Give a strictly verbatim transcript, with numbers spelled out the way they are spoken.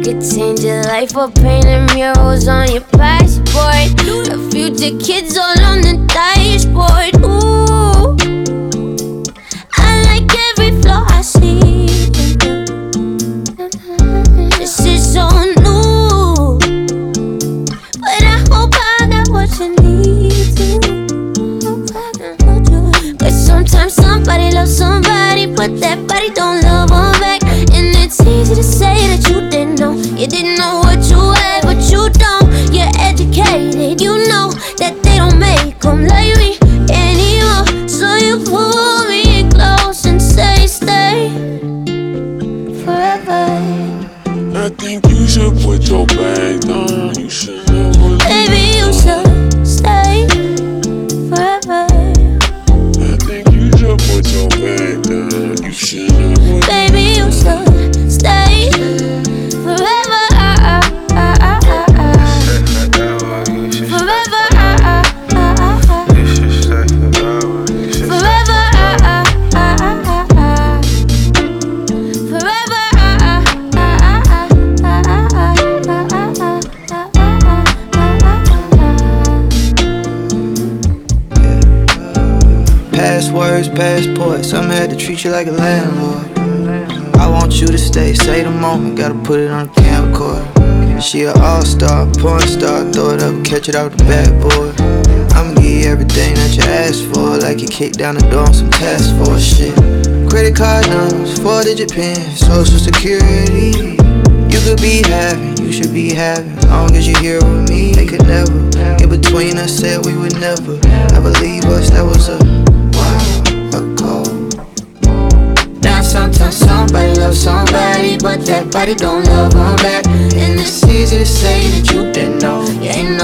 could change your life or painting murals on your passport. The future kids all on the dashboard. Ooh, I like every flaw I see. This is so new, but I hope I got what you need to. Cause sometimes somebody loves somebody, but that body don't love them back. And it's easy to say that you didn't know. You didn't know what you had, but you don't. You're educated, you know that they don't make them like me anymore. So you pull me close and say stay forever. I think you should put your bag down. You should never. Baby, you should stay forever. I think you should put your bag down. You should never. Baby, you should stay forever. Uh, uh, uh, uh, uh. Forever. Uh, uh, uh, uh. Forever. Uh, uh, uh, uh. Forever. Passwords, passports, some had to treat you like a landlord. I want you to stay, say the moment, gotta put it on the camcorder. She an all-star, porn star, throw it up, catch it out the backboard. I'ma give you everything that you asked for, like you kicked down the door on some task force shit. Credit card numbers, four-digit pins, social security. You could be having, you should be having, long as you're here with me. They could never get between us, said we would never ever leave us, that was a while ago. Now sometimes somebody loves somebody, but that body don't love them back. And it's easy to say that you didn't know. You ain't